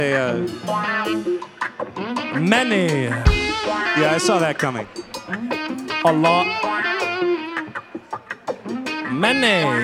Many. Yeah, I saw that coming. A lot. Many.